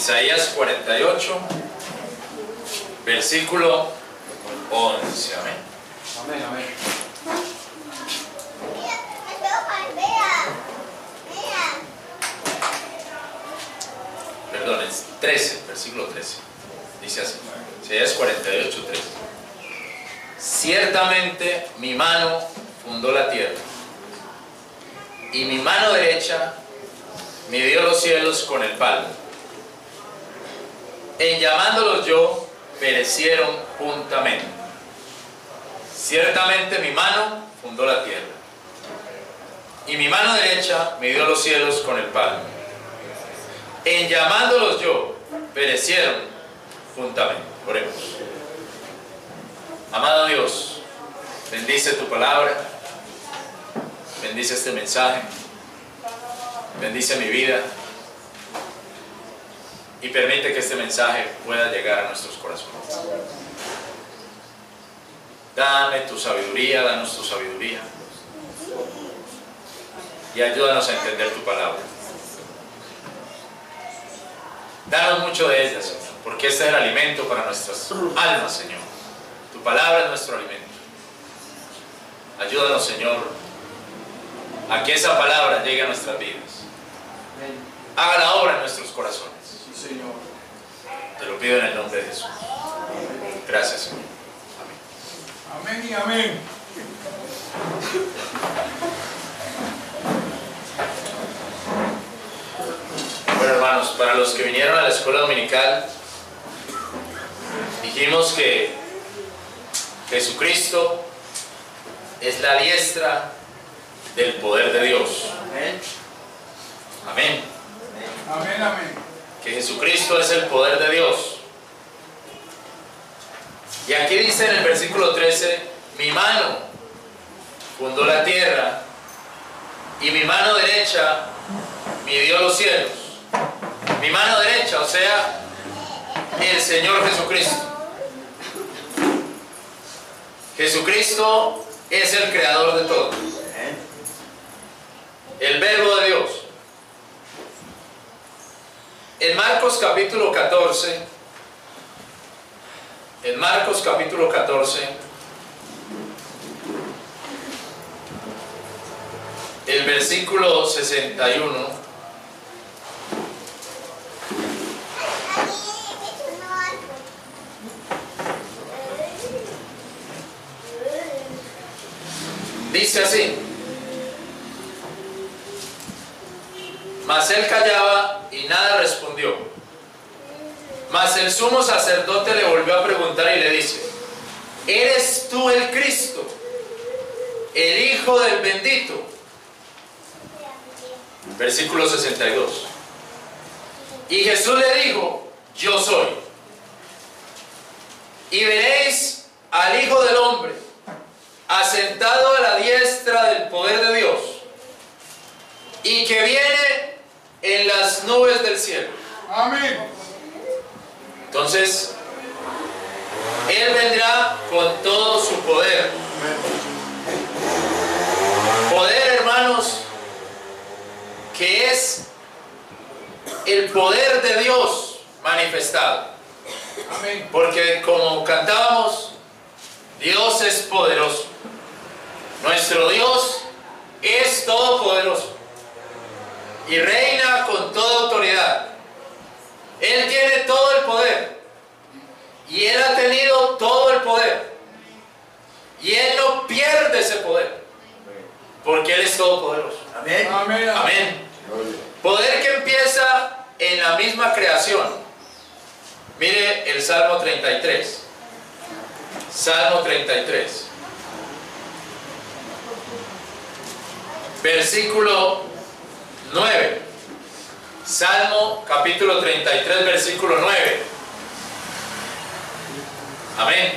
Isaías 48, versículo 11. Amén. Amén, amén. Perdón, es 13, versículo 13. Dice así. Isaías 48, 13. Ciertamente mi mano fundó la tierra, y mi mano derecha midió los cielos con el palmo. En llamándolos yo, perecieron juntamente. Ciertamente mi mano fundó la tierra, y mi mano derecha midió los cielos con el palmo. En llamándolos yo, perecieron juntamente. Oremos. Amado Dios, bendice tu palabra, bendice este mensaje, bendice mi vida y permite que este mensaje pueda llegar a nuestros corazones. Dame tu sabiduría, danos tu sabiduría y ayúdanos a entender tu palabra. Danos mucho de ella, Señor, porque este es el alimento para nuestras almas, Señor. Tu palabra es nuestro alimento. Ayúdanos, Señor, a que esa palabra llegue a nuestras vidas. Haga la obra en nuestros corazones. Sí, Señor. Te lo pido en el nombre de Jesús. Gracias, Señor. Amén. Amén y amén. Bueno, hermanos, para los que vinieron a la escuela dominical, dijimos que Jesucristo es la diestra del poder de Dios. Amén. Amén. Amén, amén. Que Jesucristo es el poder de Dios. Y aquí dice en el versículo 13, mi mano fundó la tierra y mi mano derecha midió los cielos. Mi mano derecha, o sea, el Señor Jesucristo. Jesucristo es el creador de todo. El verbo de Dios. En Marcos capítulo 14, el versículo 61, dice así: mas él callaba y nada respondió. Mas el sumo sacerdote le volvió a preguntar y le dice: ¿eres tú el Cristo, el Hijo del bendito? Versículo 62. Y Jesús le dijo: yo soy. Y veréis al Hijo del Hombre asentado a la diestra del poder de Dios, y que viene en las nubes del cielo. Amén. Entonces, Él vendrá con todo su poder. Poder, hermanos, que es el poder de Dios manifestado. Amén. Porque como cantábamos, Dios es poderoso. Nuestro Dios es todopoderoso y reina con toda autoridad. Él tiene todo el poder y Él ha tenido todo el poder y Él no pierde ese poder porque Él es todopoderoso. Amén. Amén. Amén. Poder que empieza en la misma creación. Mire el Salmo 33. Salmo 33. Versículo 9. Salmo capítulo 33, versículo 9. Amén.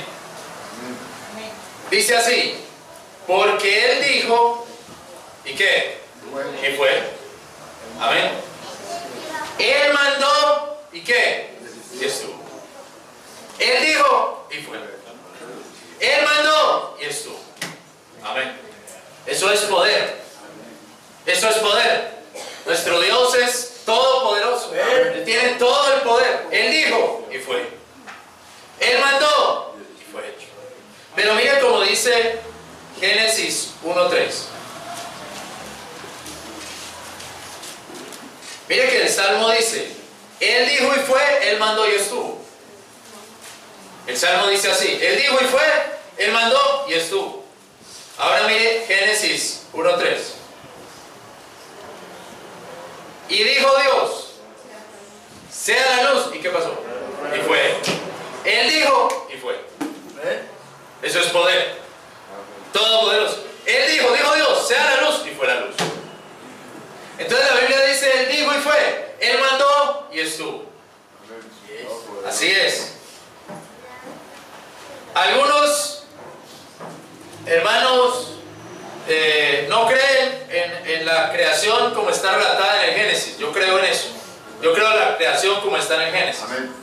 Dice así: porque Él dijo, ¿y qué? ¿Y fue? Amén. Él mandó, ¿y qué? Y estuvo. Él dijo, y fue. Él mandó, y estuvo. Amén. Eso es poder. Eso es poder. Nuestro Dios es todopoderoso. Él tiene todo el poder. poder. Él dijo y fue. Él mandó y fue hecho. Pero mire como dice Génesis 1:3. Mire que el Salmo dice, Él dijo y fue, Él mandó y estuvo. El Salmo dice así, Él dijo y fue, Él mandó y estuvo. Ahora mire Génesis 1:3. Y dijo Dios, sea la luz. ¿Y qué pasó? Y fue. Él dijo y fue. Eso es poder. Todopoderoso. Él dijo Dios, sea la luz. Y fue la luz. Entonces la Biblia dice, Él dijo y fue. Él mandó y estuvo. Así es. Algunos hermanos no creen en la creación como está relatada en el Génesis. Yo creo en eso. Yo creo en la creación como está en el Génesis.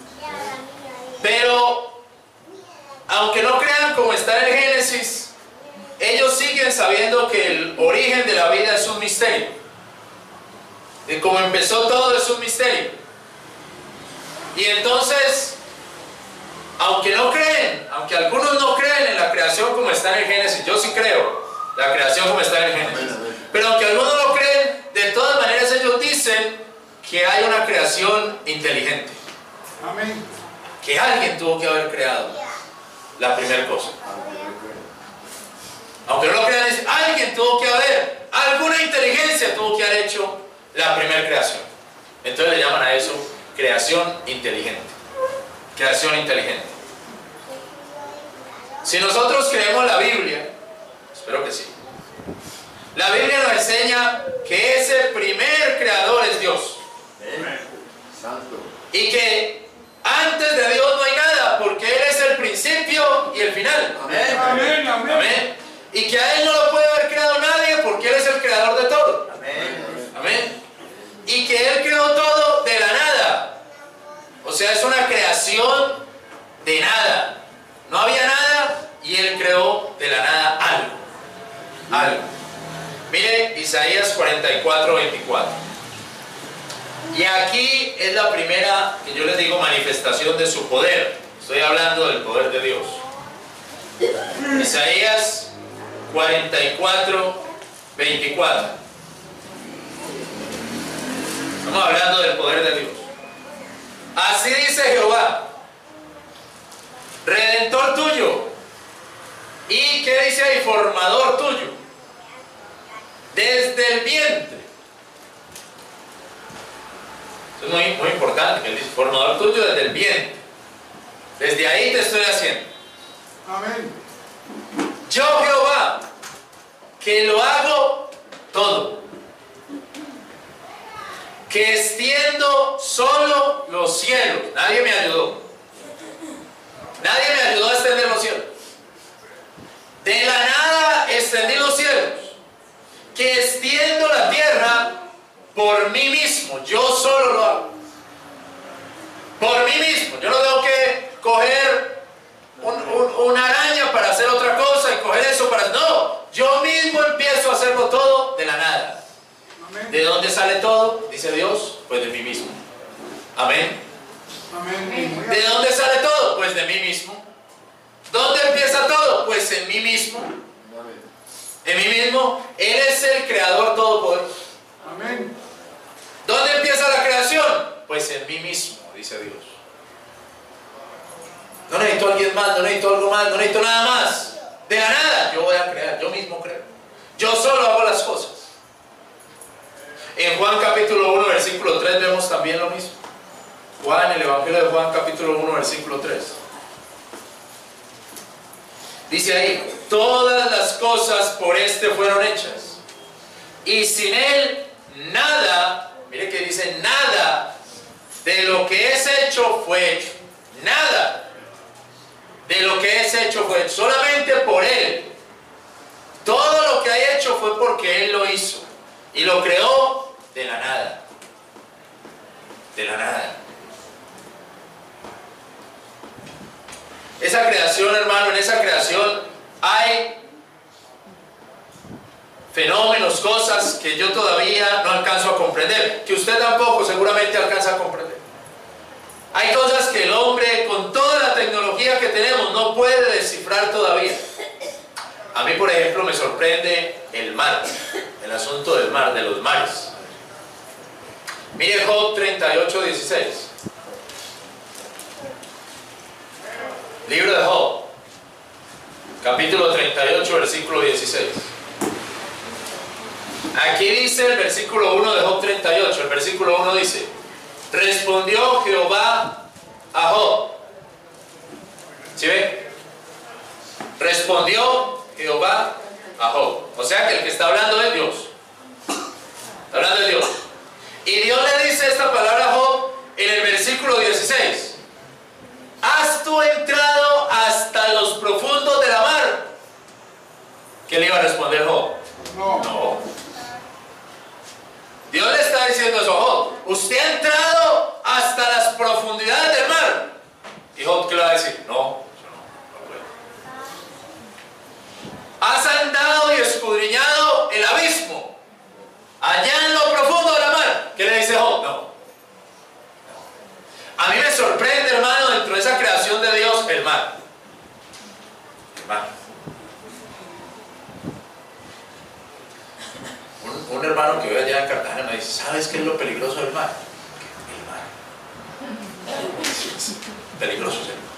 Pero aunque no crean como está en el Génesis, ellos siguen sabiendo que el origen de la vida es un misterio. De cómo empezó todo es un misterio. Y entonces, aunque algunos no creen en la creación como está en el Génesis, yo sí creo la creación como está en el Génesis. Pero aunque algunos no creen, de todas maneras ellos dicen que hay una creación inteligente. Amén. Que alguien tuvo que haber creado la primera cosa. Aunque no lo crean, dicen, alguien tuvo que haber, alguna inteligencia tuvo que haber hecho la primera creación. Entonces le llaman a eso creación inteligente. Creación inteligente. Si nosotros creemos la Biblia, espero que sí, la Biblia nos enseña que ese primer creador es Dios. Santo. Y que antes de Dios no hay nada, porque Él es el principio y el final. Amén. Amén. Amén. Amén. Y que a Él no lo puede haber creado nadie, porque Él es el creador de todo. Amén. Amén. Y que Él creó todo de la nada. O sea, es una creación de nada. No había nada y Él creó de la nada algo. Algo. Mire Isaías 44:24. Y aquí es la primera, que yo les digo, manifestación de su poder. Estoy hablando del poder de Dios. Isaías 44:24. Estamos hablando del poder de Dios. Así dice Jehová, Redentor tuyo. ¿Y qué dice ahí? Formador tuyo. Desde el vientre. Eso es muy importante, que él dice, formador tuyo desde el vientre. Desde ahí te estoy haciendo. Amén. Yo Jehová, que lo hago todo. Que extiendo solo los cielos. Nadie me ayudó. Nadie me ayudó a extender los cielos. De la nada extendí los cielos. Que extiendo la tierra por mí mismo. Yo solo lo hago. Por mí mismo. Yo no tengo que coger una araña para hacer otra cosa y coger eso para... No, yo mismo empiezo a hacerlo todo de la nada. Amén. ¿De dónde sale todo? Dice Dios, pues de mí mismo. Amén. Amén. ¿De dónde sale todo? Pues de mí mismo. ¿Dónde empieza todo? Pues en mí mismo. En mí mismo. Él es el creador todopoderoso. Amén. ¿Dónde empieza la creación? Pues en mí mismo, dice Dios. No necesito a alguien más, no necesito algo más, no necesito nada más. De la nada, yo voy a crear, yo mismo creo. Yo solo hago las cosas. En Juan capítulo 1, versículo 3 vemos también lo mismo. Juan, el Evangelio de Juan capítulo 1, versículo 3. Dice ahí, todas las cosas por este fueron hechas. Y sin él, nada, mire que dice, nada de lo que es hecho fue hecho. Nada de lo que es hecho fue hecho. Solamente por él. Todo lo que ha hecho fue porque él lo hizo. Y lo creó de la nada. De la nada. Esa creación, hermano, en esa creación hay fenómenos, cosas que yo todavía no alcanzo a comprender, que usted tampoco seguramente alcanza a comprender. Hay cosas que el hombre, con toda la tecnología que tenemos, no puede descifrar todavía. A mí, por ejemplo, me sorprende el mar, el asunto del mar, de los mares. Mire Job 38:16. Libro de Job, capítulo 38, versículo 16. Aquí dice el versículo 1 de Job 38. El versículo 1 dice: respondió Jehová a Job. ¿Sí ve? Respondió Jehová a Job. O sea que el que está hablando es Dios. Está hablando de Dios. Y Dios le dice esta palabra a Job en el versículo 16. ¿Has tú entrado hasta los profundos de la mar? ¿Qué le iba a responder Job? No. Dios le está diciendo eso a Job. Usted ha entrado hasta las profundidades del mar. ¿Y Job qué le va a decir? No puedo. ¿Has andado y escudriñado el abismo allá en lo profundo de la mar? ¿Qué le dice Job? No. A mí me sorprende, hermano, dentro de esa creación de Dios, el mar. El mar. Un hermano que ve allá en Cartagena me dice: ¿sabes qué es lo peligroso del mar? El mar. Peligroso es el mar.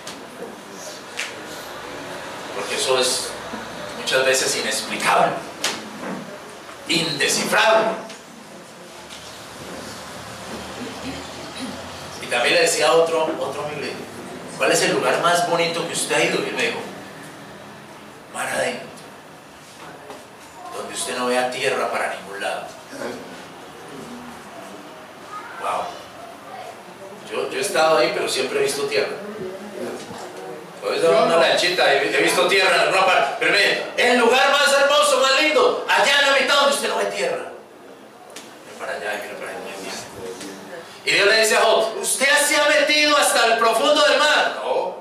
Porque eso es muchas veces inexplicable, indescifrable. Y también le decía a otro amigo, ¿cuál es el lugar más bonito que usted ha ido? Y él me dijo: mar adentro, donde usted no vea tierra para ningún lado. Wow. Yo he estado ahí, pero siempre he visto tierra. He ido a una lanchita y he visto tierra en alguna parte. Pero mire, el lugar más hermoso, más lindo, allá en la mitad donde usted no ve tierra. Mira para allá, mira para allá, no hay tierra. Y Dios le dice a Job: ¿usted se ha metido hasta el profundo del mar? No.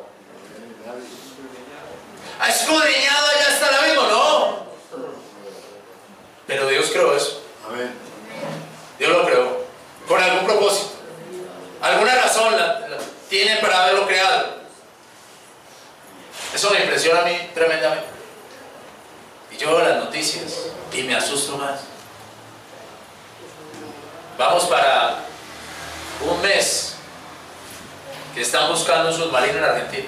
¿Ha escudriñado allá hasta el abismo? No. Pero Dios creó eso. Amén. Dios lo creó con algún propósito. Alguna razón tiene para haberlo creado. Eso me impresiona a mí tremendamente. Y yo veo las noticias y me asusto más. Vamos para un mes que están buscando un submarino en Argentina.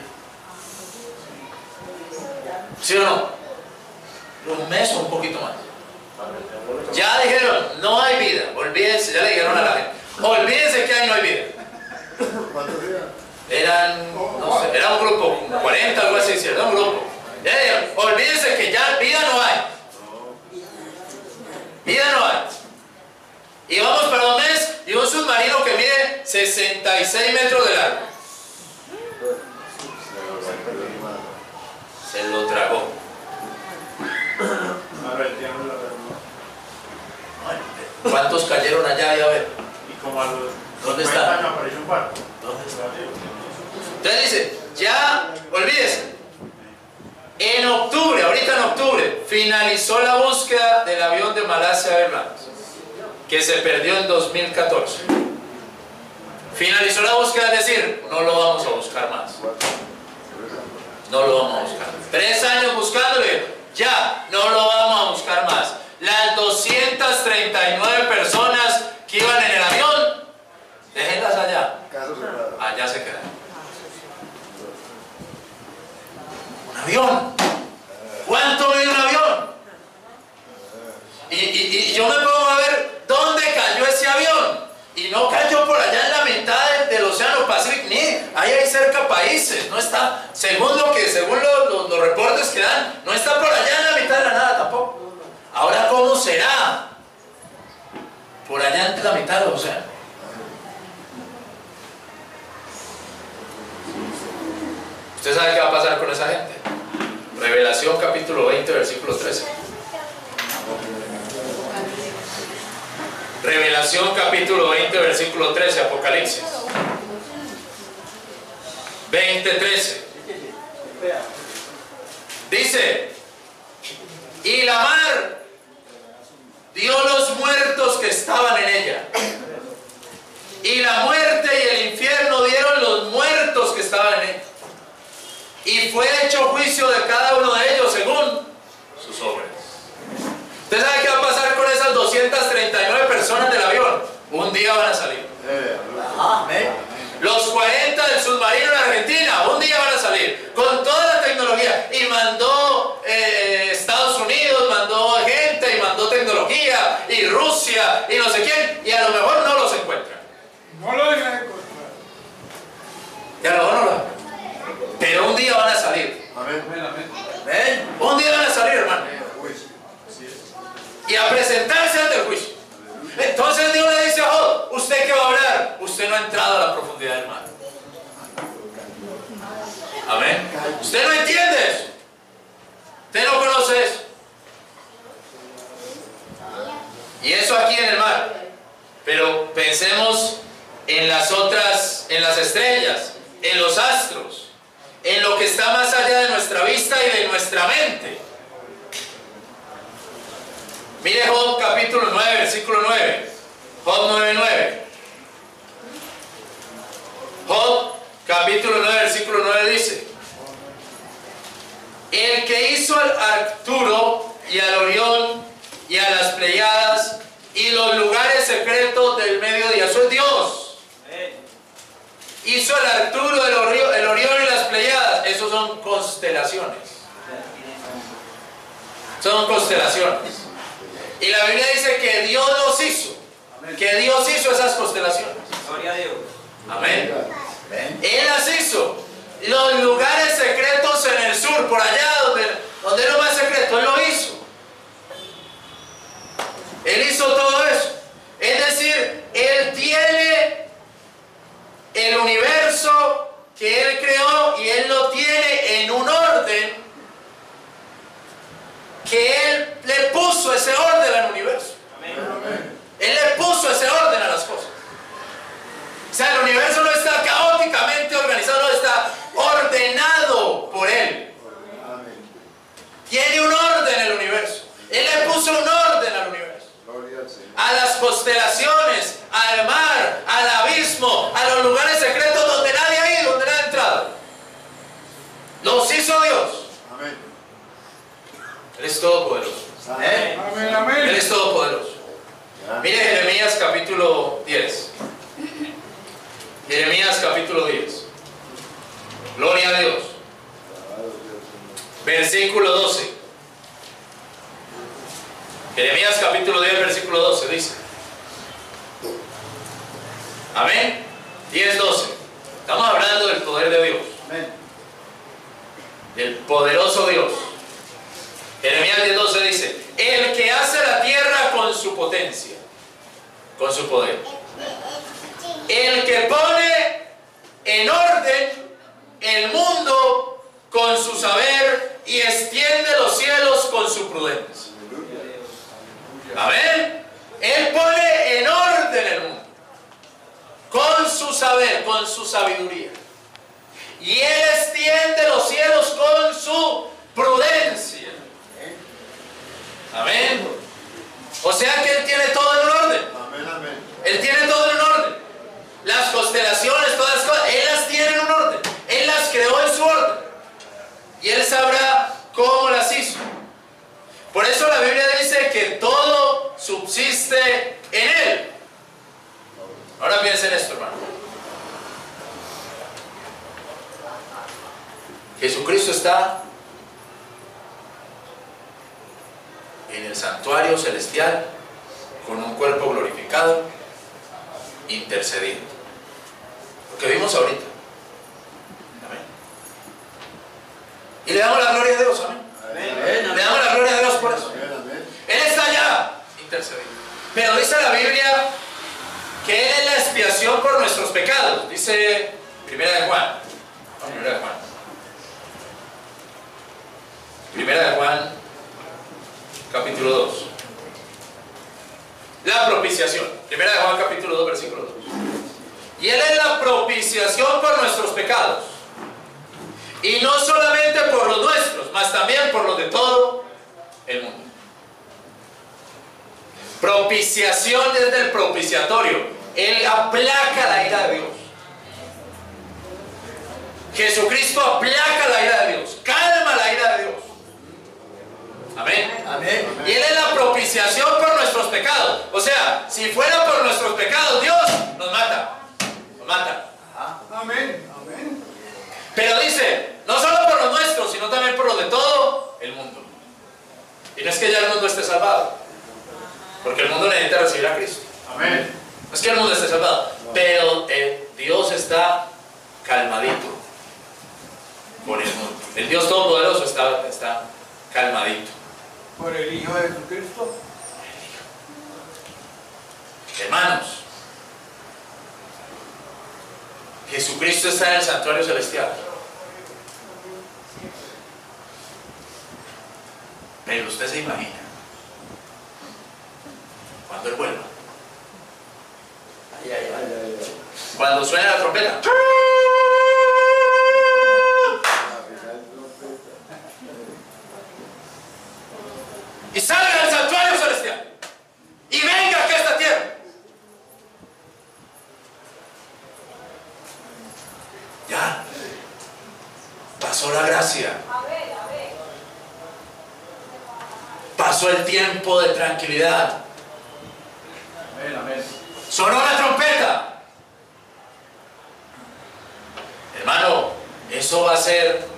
¿Sí o no? Un mes o un poquito más. Ya dijeron: no hay vida, olvídense. Ya le dijeron a la gente: olvídense que ahí no hay vida. ¿Cuántos días? Eran, no sé, era un grupo, 40, algo así, era un grupo. Ya dijeron: olvídense que ya vida no hay. Vida no hay. Y vamos para un mes y un submarino que mide 66 metros de largo. Se lo tragó. ¿Cuántos cayeron allá? Y a ver. ¿Dónde están? ¿Dónde están? Entonces dice: ya, olvídese. En octubre, ahorita en octubre, finalizó la búsqueda del avión de Malasia Airlines, que se perdió en 2014. Finalizó la búsqueda, es decir, no lo vamos a buscar más. No lo vamos a buscar. 3 años buscándole, ya, no lo vamos a buscar más. Las 239 personas que iban en el avión, déjenlas allá. Allá se quedan. Un avión. ¿Cuánto mide un avión? Y yo me pongo a ver dónde cayó ese avión. Y no cayó por allá en la mitad del Océano Pacífico, ni ahí hay cerca países. No está, según los reportes que dan, no está por allá en la mitad de la nada tampoco. Ahora, ¿cómo será? Por allá en la mitad del océano. ¿Usted sabe qué va a pasar con esa gente? Revelación capítulo 20, versículo 13. Revelación capítulo 20, versículo 13, Apocalipsis 20:13. Dice: y la mar dio los muertos que estaban en ella, y la muerte y el infierno dieron los fue hecho juicio de cada uno de ellos según sus obras. ¿Usted sabe qué va a pasar con esas 239 personas del avión? Un día van a salir. Amén. Los 40 del submarino en Argentina, un día van a salir con toda la tecnología. Y mandó Estados Unidos, mandó gente, y mandó tecnología, y Rusia, y no sé quién, y a lo mejor no los encuentran. No lo dejan encontrar. Y a lo mejor no lo. Pero un día van a salir. Amén. ¿Ven? Un día van a salir, hermano. Y a presentarse ante el juicio. Entonces Dios le dice a Job: ¿usted qué va a hablar? Usted no ha entrado a la profundidad del mar. Amén. Usted no entiende eso. Usted no conoce eso. Y eso aquí en el mar. Pero pensemos en las otras, en las estrellas, en los astros, en lo que está más allá de nuestra vista y de nuestra mente. Mire Job capítulo 9, versículo 9. Job 9:9. Job capítulo 9, versículo 9 dice: el que hizo al Arturo y al Orión y a las Pleiadas y los lugares secretos del mediodía, eso es Dios. Hizo el Arturo, el Orión y las Pleiadas, esos son constelaciones. Son constelaciones. Y la Biblia dice que Dios los hizo. Que Dios hizo esas constelaciones. Gloria a Dios. Amén. Él las hizo. Los lugares secretos en el sur, por allá donde es lo más secreto, Él lo hizo. Él hizo todo eso. Es decir, Él tiene el universo que Él creó y Él lo tiene en un orden que Él le puso ese orden al universo. Amén. Él le puso ese orden a las cosas. O sea, el universo no está caóticamente organizado, no está ordenado por Él. Tiene un orden el universo. Él le puso un orden al universo. A las constelaciones, al mar, al abismo, a los lugares secretos donde nadie ha ido, donde nadie ha entrado. Los hizo Dios. Amén. Él es todopoderoso. Amén. Amén, amén. Él es todopoderoso. Mire Jeremías capítulo 10. Jeremías capítulo 10. Gloria a Dios. Versículo 12. Jeremías capítulo 10, versículo 12 dice. Amén. 10, 12. Estamos hablando del poder de Dios. Amén. Del poderoso Dios. Jeremías 10, 12 dice: el que hace la tierra con su potencia, con su poder. El que pone en orden el mundo con su saber y extiende los cielos con su prudencia. Amén. Él pone en orden el mundo con su saber, con su sabiduría. Y Él extiende los cielos con su prudencia. Amén. O sea que Él tiene todo en orden. Amén, amén. Él tiene todo en orden. Las constelaciones, todas las cosas, Él las tiene en un orden. Él las creó en su orden. Y Él sabrá cómo las hizo. Por eso la Biblia dice que todo subsiste en Él. Ahora piensen esto, hermano. Jesucristo está en el santuario celestial con un cuerpo glorificado, intercediendo. Lo que vimos ahorita. Amén. Y le damos la gloria a Dios. Amén. Le damos la gloria a Dios por eso. Amén, amén. Él está allá intercediendo. Pero dice la Biblia que Él es la expiación por nuestros pecados. Dice Primera de Juan. Primera de Juan. Primera de Juan, capítulo 2. La propiciación. Primera de Juan, capítulo 2, versículo 2. Y Él es la propiciación por nuestros pecados. Y no solamente por los nuestros, mas también por los de todo el mundo. Propiciación desde el propiciatorio. Él aplaca la ira de Dios. Jesucristo aplaca la ira de Dios. Amén. Amén. Y Él es la propiciación por nuestros pecados. O sea, si fuera por nuestros pecados, Dios nos mata. Nos mata. Amén. Amén. Pero dice, no solo por los nuestros, sino también por los de todo el mundo. Y no es que ya el mundo esté salvado, porque el mundo necesita recibir a Cristo. Amén. No es que el mundo esté salvado, pero Dios está calmadito por el mundo. El Dios Todopoderoso está calmadito. Por el Hijo de Jesucristo. Hermanos, Jesucristo está en el santuario celestial. Pero usted se imagina cuando Él vuelva, Ay, ay, ay. cuando suene la trompeta, y salga del santuario celestial y venga aquí a esta tierra. Ya pasó la gracia, pasó el tiempo de tranquilidad, Amén. Amén. sonó la trompeta. Hermano, eso va a ser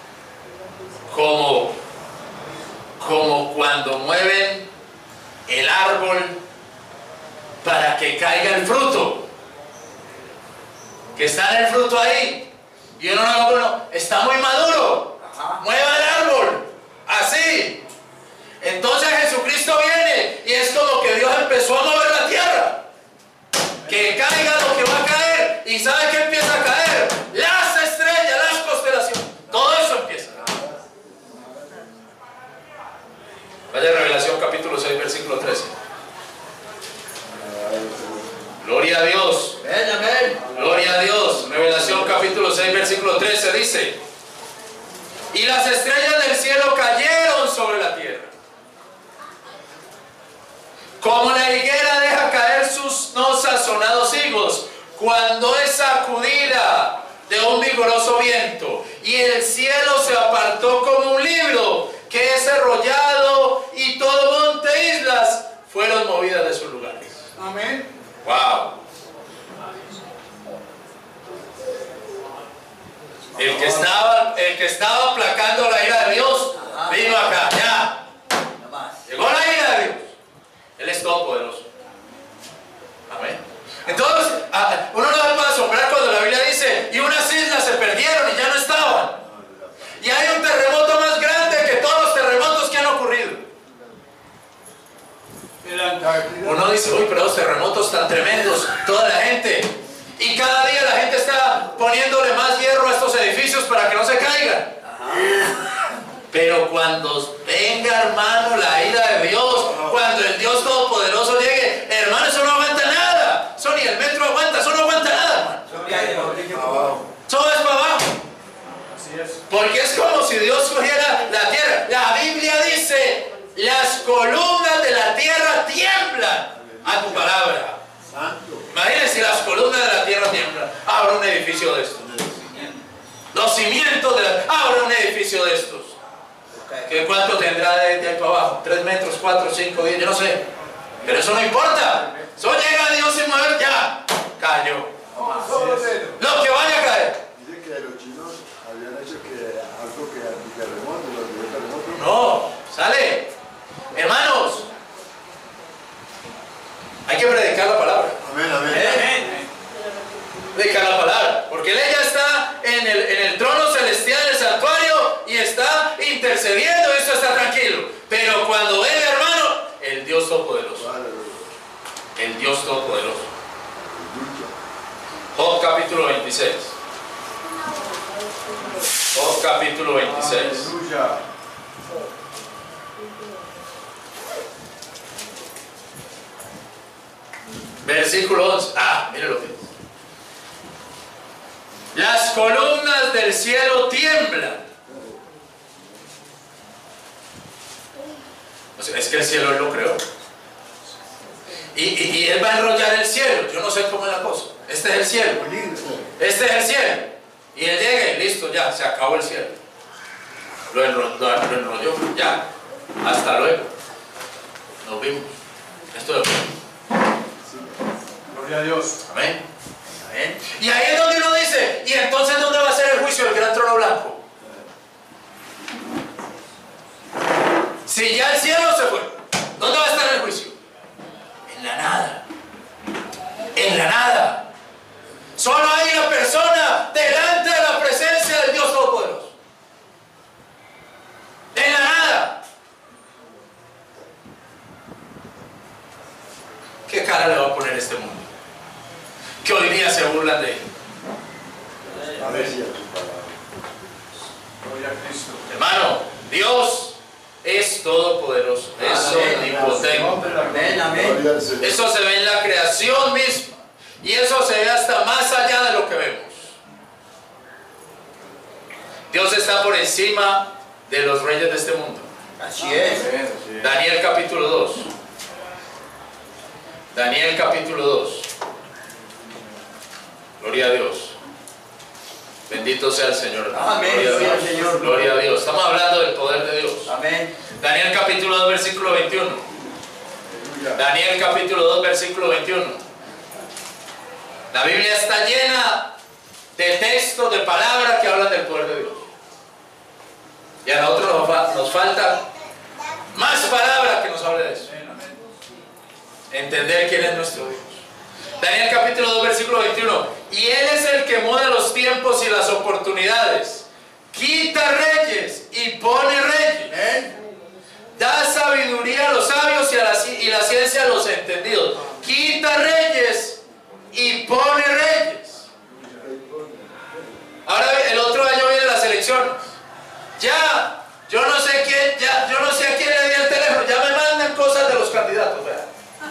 como cuando mueven el árbol para que caiga el fruto, que está el fruto ahí y uno está muy maduro, mueva el árbol así. Entonces Jesucristo viene y es como que Dios empezó a mover la tierra, que caiga lo que va a caer. ¿Y sabe qué empieza a caer? Las estrellas, las constelaciones, todo eso empieza. Vaya a Revelación capítulo 6 versículo 13. Gloria a Dios. Amén, amén. Gloria a Dios. Revelación capítulo 6 versículo 13 dice: y las estrellas del cielo cayeron sobre la tierra, como la higuera deja caer sus no sazonados higos cuando es sacudida de un vigoroso viento, y el cielo se apartó como un libro que es enrollado, y todo monte e islas fueron movidas de sus lugares. Amén. Wow. El que estaba aplacando la ira de Dios vino acá, ya. No más. Llegó la ira de Dios. Él es todopoderoso. Amén. Entonces, uno no se puede asombrar cuando la Biblia dice: y unas islas se perdieron y ya no estaban. Y hay un terremoto más grande que todos los terremotos que han ocurrido. El Antártida. Uno dice: uy, pero los terremotos tan tremendos, toda la gente. Y cada día la gente está poniéndole más hierro a estos edificios para que no se caigan. Pero cuando venga, hermano, la ira de Dios, cuando el Dios Todopoderoso llegue, hermano, eso no aguanta nada. Eso ni el metro aguanta, eso no aguanta nada, hermano. Todo es para abajo. Así es. Porque es como si Dios cogiera la tierra. La Biblia dice: las columnas de la tierra tiemblan a tu palabra. Imagínense si las columnas de la tierra tiemblan. Abra un edificio de estos. Los cimientos de la... Abra un edificio de estos. ¿Qué cuánto tendrá de ahí para abajo? 3 metros, 4, 5, 10, yo no sé. Pero eso no importa. Eso llega a Dios sin mover, ya cayó. Lo que vaya a caer. Dice que los chinos habían hecho que algo que antiterremoto, los terremotos. No, sale. Hermanos, hay que predicar la palabra. Amén, amén. Predicar la palabra. Porque Él ya está en el trono celestial, en el santuario, y está intercediendo, y esto está tranquilo. Pero cuando venga, hermano, el Dios Todopoderoso. El Dios Todopoderoso. Job capítulo 26. Job capítulo 26. Aleluya. Versículo 11. Mire lo que dice. Las columnas del cielo tiemblan. O sea, es que el cielo Él lo creó. Y Él va a enrollar el cielo. Yo no sé cómo es la cosa. Este es el cielo. Este es el cielo. Y Él llega y listo, ya, se acabó el cielo. Lo enrolló, ya. Hasta luego. Nos vimos. Esto es. Gloria a Dios. Amén. Amén. Y ahí es donde uno dice, ¿y entonces dónde va a ser el juicio del gran trono blanco? Si ya el cielo se fue, ¿dónde va a estar el juicio? En la nada. En la nada. Solo hay una persona delante de la presencia del Dios Todopoderoso. En la nada. ¿Qué cara le va a poner este mundo? Que hoy día se burlan de él. Amén. Gloria a Cristo. Hermano, Dios es todopoderoso, es omnipotente. Amén, amén. Gloria al Señor. Eso se ve en la creación misma. Y eso se ve hasta más allá de lo que vemos. Dios está por encima de los reyes de este mundo. Así es. Amén, así es. Daniel capítulo 2. Daniel capítulo 2. Gloria a Dios. Bendito sea el Señor. Amén. Gloria a Gloria al Señor. Gloria a Dios. Estamos hablando del poder de Dios. Amén. Daniel capítulo 2 versículo 21. Daniel capítulo 2 versículo 21. La Biblia está llena de textos, de palabras que hablan del poder de Dios. Y a nosotros nos falta más palabras que nos hablen de eso. Amén, amén. Entender quién es nuestro Dios. Daniel capítulo 2 versículo 21. Y Él es el que muda los tiempos y las oportunidades. Quita reyes y pone reyes. Amén. Da sabiduría a los sabios y la ciencia a los entendidos. Quita reyes y pone reyes. Ahora el otro año vienen las elecciones. Ya, yo no sé a quién le di el teléfono. Ya me mandan cosas de los candidatos. Vea.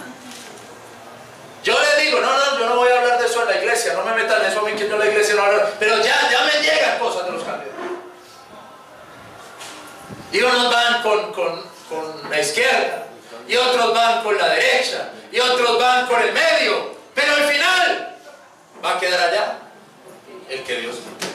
Yo le digo, no, yo no voy a hablar de eso en la iglesia. No me metan en eso a mí, que yo en la iglesia no hablo. Pero ya me llegan cosas de los candidatos. Y unos van con la izquierda, y otros van con la derecha, y otros van con el medio, pero al final va a quedar allá el que Dios quiere.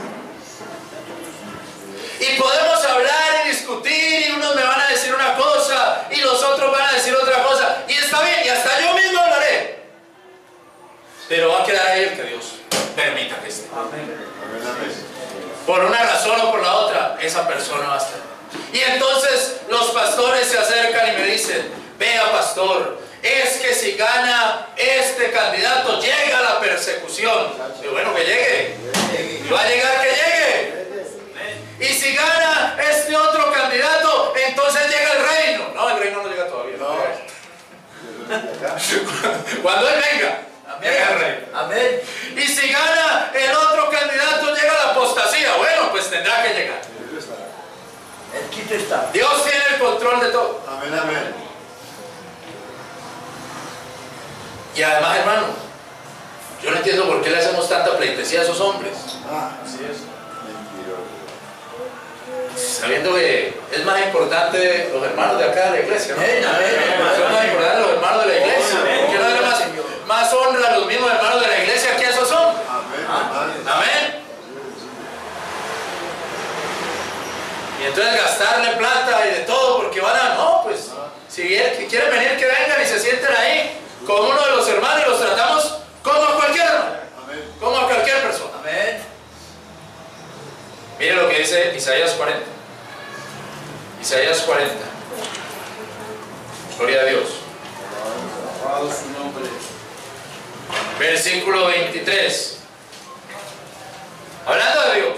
Y podemos hablar y discutir, y unos me van a decir una cosa y los otros van a decir otra cosa, y está bien, y hasta yo mismo hablaré, pero va a quedar ahí el que Dios permita que esté. Amén. Amén, amén. Por una razón o por la otra, esa persona va a estar. Y entonces los pastores se acercan y me dicen, vea pastor, es que si gana este candidato llega la persecución. Y bueno, que llegue. Y va a llegar que llegue. Y si gana este otro candidato, entonces llega el reino. No, el reino no llega todavía. No. Cuando él venga, llega el reino. Amén. Y si gana el otro candidato, llega la apostasía. Bueno, pues tendrá que llegar. El quito está. Dios tiene el control de todo. Amén, amén. Y además, hermano, yo no entiendo por qué le hacemos tanta pleitesía a esos hombres, Así es. Mentiroso. sabiendo que es más importante los hermanos de acá de la iglesia, ¿no? Amén, amén. Son más importantes los hermanos de la iglesia. Que no darle más honra a los mismos hermanos de la iglesia que a esos hombres. Amén, amén. Amén. Y entonces gastarle plata y de todo porque van a, no, pues, si quieren venir, que vengan y se sienten ahí con uno de los hermanos y los tratamos como a cualquier hermano, Amén. como a cualquier persona. Amén. Mire lo que dice Isaías 40. Isaías 40. Gloria a Dios. Alabado su nombre. Versículo 23. Hablando de Dios.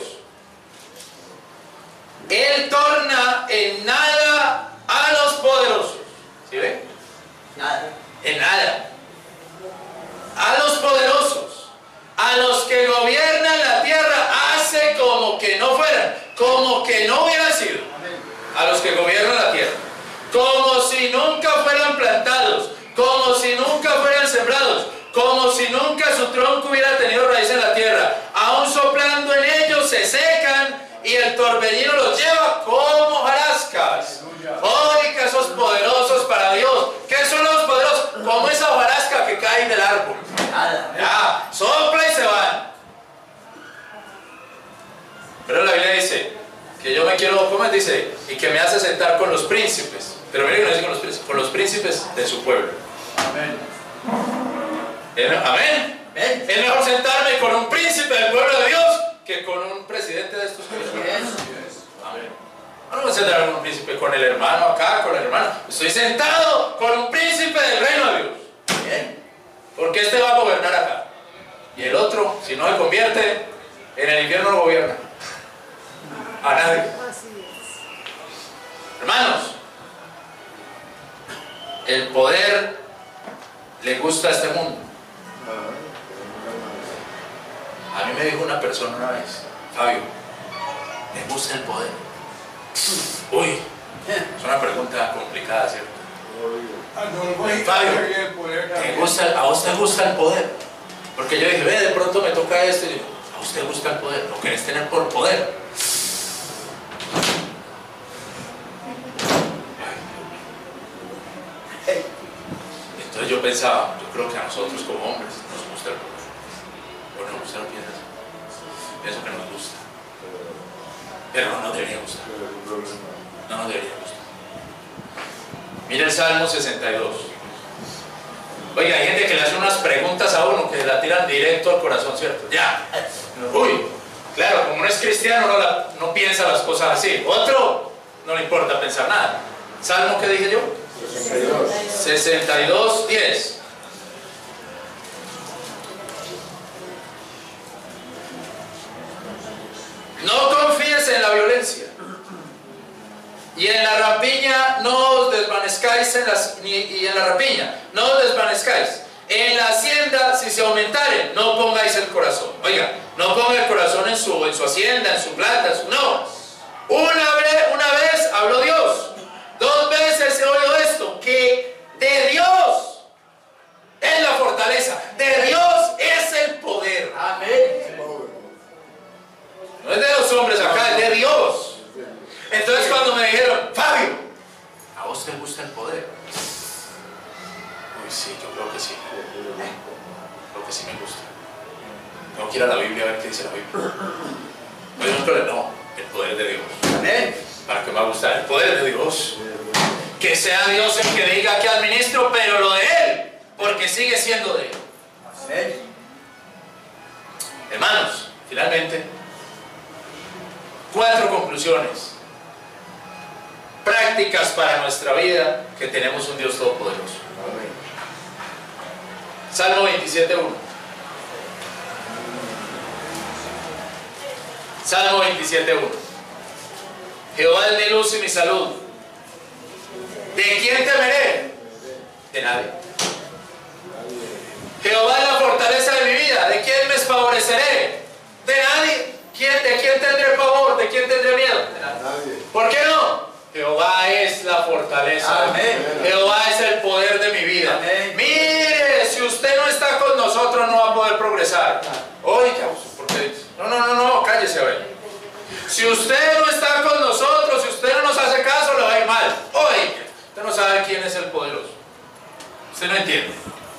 Él torna en nada a los poderosos. ¿Sí ven? Nada. En nada. A los poderosos, a los que gobiernan la tierra, hace como que no fueran, como que no hubieran sido. A los que gobiernan la tierra, como si nunca fueran plantados, como si nunca fueran sembrados, como si nunca su tronco hubiera tenido raíz en la tierra. Aún soplando en ellos se secan y el torbellino los lleva como hojarascas. Oiga, esos poderosos para Dios. ¿Qué son los poderosos? Como esa hojarasca que cae del árbol. Nada. Ya, sopla y se van. Pero la Biblia dice que yo me quiero, ¿cómo dice? Y que me hace sentar con los príncipes. Pero mire que no dice con los príncipes de su pueblo. Amén. Amén. Es mejor sentarme con un príncipe del pueblo de Dios que con un presidente de estos países. Amén. No me voy a sentar con un príncipe, con el hermano acá, con el hermano. Estoy sentado con un príncipe del reino de Dios. Bien. Porque este va a gobernar acá. Y el otro, si no se convierte, en el infierno no gobierna. A nadie. Hermanos, el poder le gusta a este mundo. A mí me dijo una persona una vez, Fabio, ¿me gusta el poder? Uy, es una pregunta complicada, ¿cierto? Fabio, ¿a vos te gusta el poder? Porque yo dije, ve, de pronto me toca esto, y digo, ¿a usted le gusta el poder? ¿Lo querés tener por poder? Entonces yo pensaba, yo creo que a nosotros como hombres nos gusta el poder. ¿O no? ¿Usted no piensa eso? Pienso que nos gusta. Pero no nos debería gustar. No nos debería gustar. Mira el Salmo 62. Oiga, hay gente que le hace unas preguntas a uno que la tiran directo al corazón, ¿cierto? Ya. Uy, claro, como no es cristiano, no piensa las cosas así. Otro, no le importa pensar nada. ¿Salmo qué dije yo? 62, 10. No confíes en la violencia, y en la rapiña no os desvanezcáis y en la rapiña no os desvanezcáis. En la hacienda, si se aumentaren, no pongáis el corazón. Oiga, no ponga el corazón en su hacienda, en su plata, no. Una vez habló Dios, 2 veces he oído esto, que de Dios es la fortaleza, de Dios es el poder. Amén. No es de los hombres acá, es de Dios. Entonces cuando me dijeron, Fabio, ¿a vos te gusta el poder? Uy, sí, yo creo que sí. Creo que sí me gusta. Tengo que ir a la Biblia a ver qué dice la Biblia. No, el poder de Dios. Amén. ¿Para qué me va a gustar? El poder de Dios. Que sea Dios el que diga que administro, pero lo de Él, porque sigue siendo de Él. Amén. Hermanos, finalmente, 4 conclusiones prácticas para nuestra vida, que tenemos un Dios todopoderoso. Salmo 27:1. Salmo 27:1. Jehová es mi luz y mi salud. ¿De quién temeré? De nadie. Jehová es la fortaleza de mi vida. ¿De quién me favoreceré? De nadie. ¿De quién tendré pavor? ¿De quién tendré miedo? De nadie. ¿Por qué no? Jehová es la fortaleza. Amén. Jehová es el poder de mi vida. Amén. Mire, si usted no está con nosotros, no va a poder progresar. Oiga, porque no, cállese a ver. Si usted no está con nosotros, si usted no nos hace caso, le va a ir mal. Oiga, usted no sabe quién es el poderoso. Usted no entiende.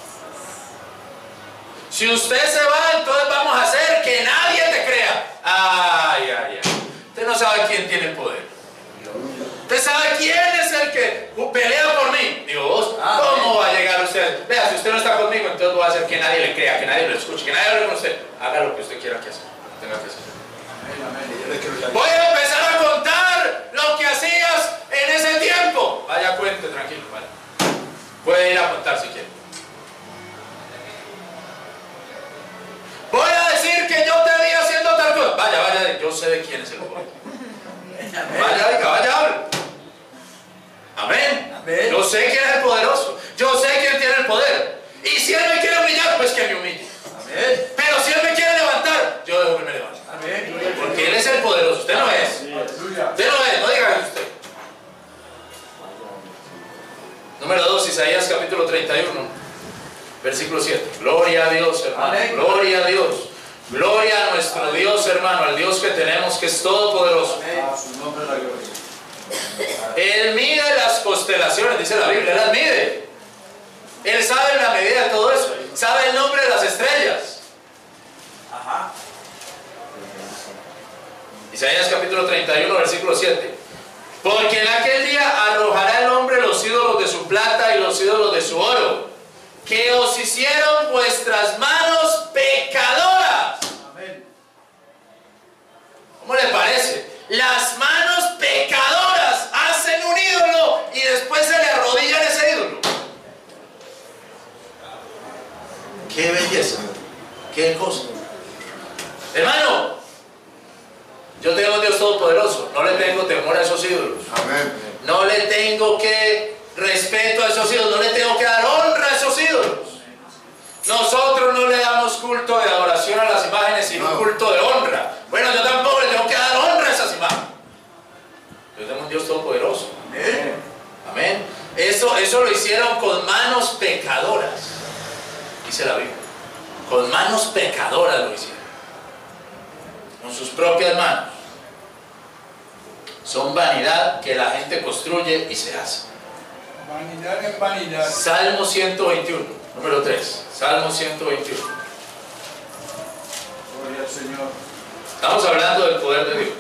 Si usted se va, entonces vamos a hacer que nadie te crea. Ay. Usted no sabe quién tiene el poder. Usted sabe quién es el que pelea por mí. Digo, vos, ¿cómo va a llegar usted? Vea, si usted no está conmigo, entonces voy a hacer que nadie le crea, que nadie lo escuche, que nadie hable con usted. Haga lo que usted quiera que hacer, tenga que hacer. Voy a empezar a contar lo que hacías en ese tiempo. Vaya, cuente, tranquilo, vale. Puede ir a contar si quiere. Voy a decir que yo te vi haciendo tal cosa. Vaya, yo sé de quién es el poder. Vaya, hable. Amén. Amén. Yo sé quién es el poderoso. Yo sé quién tiene el poder. Y si Él me quiere humillar, pues que me humille. Amén. Pero si Él me quiere levantar, yo dejo que me levante. Amén. Porque Él es el poderoso. Usted no es. Usted no es. No diga usted. Número 2, Isaías capítulo 31, versículo 7. Gloria a Dios, hermano. Amén. Gloria a Dios. Gloria a nuestro Dios, hermano, al Dios que tenemos, que es todopoderoso. Su nombre es la gloria. Él mide las constelaciones, dice la Biblia, Él las mide. Él sabe la medida de todo eso. Sabe el nombre de las estrellas. Ajá. Isaías capítulo 31, versículo 7. Porque en aquel día arrojará el hombre los ídolos de su plata y los ídolos de su oro, que os hicieron vuestras manos pecadoras. Amén. ¿Cómo le parece? Las manos pecadoras hacen un ídolo y después se le arrodillan ese ídolo. ¡Qué belleza! ¡Qué cosa! Hermano, yo tengo a Dios Todopoderoso, no le tengo temor a esos ídolos. Amén. No le tengo que respeto a esos ídolos, no le tengo que dar honra a esos ídolos. Nosotros no le damos culto de adoración a las imágenes, sino No. culto de honra. Bueno, yo tampoco le tengo que dar honra a esas imágenes. Yo tengo un Dios Todopoderoso. Amén. Amén. Eso lo hicieron con manos pecadoras, dice la Biblia. Con manos pecadoras lo hicieron. Con sus propias manos. Son vanidad que la gente construye y se hace. Vanidad en vanidad. Salmo 121, número 3. Salmo 121. Gloria al Señor. Estamos hablando del poder de Dios.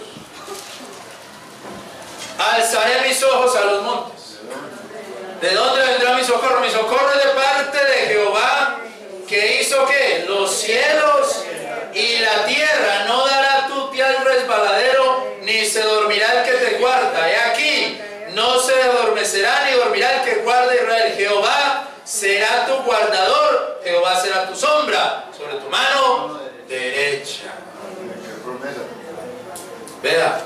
Alzaré mis ojos a los montes. ¿De dónde vendrá mi socorro? Mi socorro es de parte de Jehová, que hizo ¿qué? Los cielos y la tierra. No dará tu pie al resbaladero, ni se dormirá el que te guarda. He aquí, no se adormecerá ni dormirá el que guarda Israel. Jehová será tu guardador, Jehová será tu sombra sobre tu mano derecha. Qué promesa. Vea,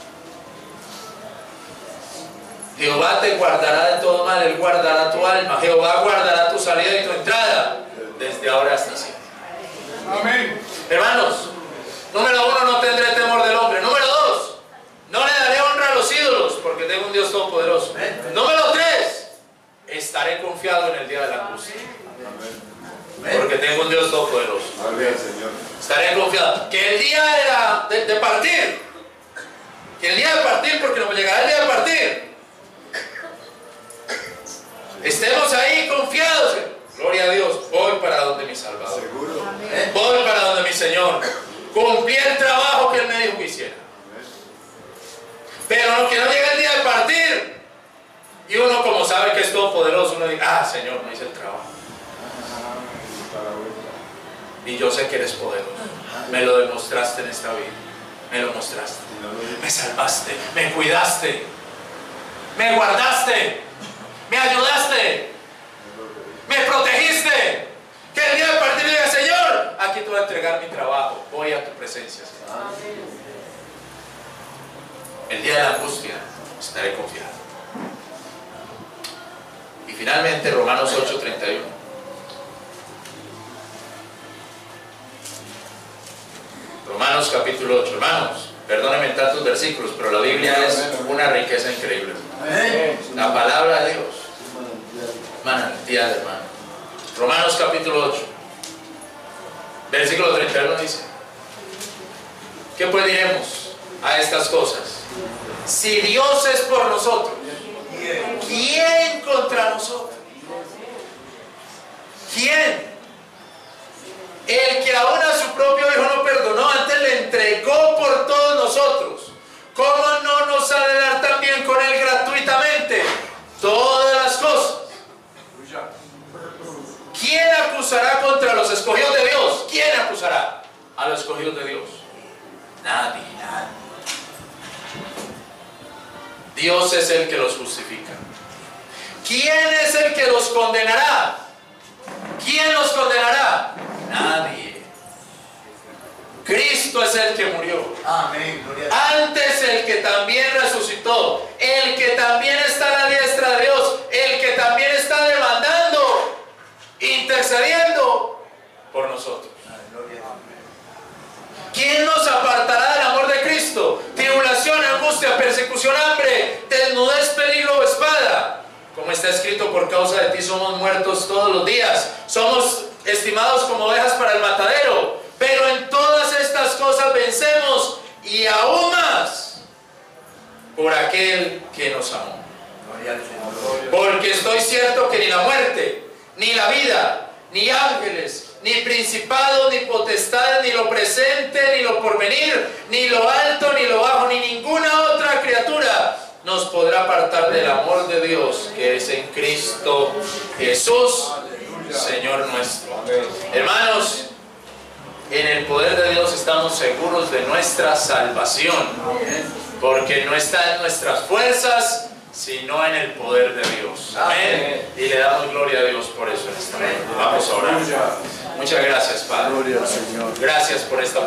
Jehová te guardará de todo mal, Él guardará tu alma, Jehová guardará tu salida y tu entrada, desde ahora hasta siempre. Amén. Hermanos, número 1, no tendré temor del hombre. Número 2, no le daré honra a los ídolos, porque tengo un Dios todopoderoso. Número 3, estaré confiado en el día de la angustia, porque tengo un Dios todopoderoso. Gloria al Señor. Estaré confiado. Que el día de partir, que el día de partir, porque nos llegará el día de partir, estemos ahí confiados. Gloria a Dios. Voy para donde mi Salvador. Seguro. Voy para donde mi Señor. Cumplí el trabajo que Él me dijo que hiciera. Pero que no llegue el día de partir y uno, como sabe que es todopoderoso, uno dice: ah, Señor, no hice el trabajo. Y yo sé que eres poderoso. Me lo demostraste en esta vida. Me lo mostraste. Me salvaste. Me cuidaste. Me guardaste. Me ayudaste. Me protegiste. Que el día de partir diga: Señor, aquí te voy a entregar mi trabajo. Voy a tu presencia, Señor. El día de la angustia estaré confiado. Y finalmente Romanos 8:31. Romanos capítulo 8. Hermanos, perdónenme tantos versículos, pero la Biblia es una riqueza increíble. Amén. La palabra de Dios, manantial, hermano. Romanos capítulo 8, versículo 31 dice: ¿qué pues diremos a estas cosas? Si Dios es por nosotros, ¿quién contra nosotros? ¿Quién? El que aún a su propio Hijo no perdonó, antes le entregó por todos nosotros, ¿cómo no nos ha de dar también con Él gratuitamente todas las cosas? ¿Quién acusará contra los escogidos de Dios? ¿Quién acusará a los escogidos de Dios? Nadie. Dios es el que los justifica. ¿Quién es el que los condenará? ¿Quién los condenará? Nadie. Cristo es el que murió. Amén. Gloria a Dios. Antes el que también resucitó, el que también está a la diestra de Dios, el que también está demandando, intercediendo por nosotros. Gloria a Dios. ¿Quién nos apartará del amor de Cristo? Tribulación, angustia, persecución, hambre, desnudez, peligro o espada. Como está escrito: por causa de ti somos muertos todos los días, somos estimados como ovejas para el matadero. Pero en todas estas cosas vencemos, y aún más por aquel que nos amó. Gloria al Señor. Porque estoy cierto que ni la muerte, ni la vida, ni ángeles, ni principados, ni potestades, ni lo presente, ni lo porvenir, ni lo alto, ni lo bajo, ni ninguna otra criatura nos podrá apartar del amor de Dios que es en Cristo Jesús, Señor nuestro. Hermanos, en el poder de Dios estamos seguros de nuestra salvación, porque no está en nuestras fuerzas, sino en el poder de Dios. Amén. Y le damos gloria a Dios por eso en esta mañana. Vamos a orar. Muchas gracias, Padre. Gloria al Señor. Gracias por esta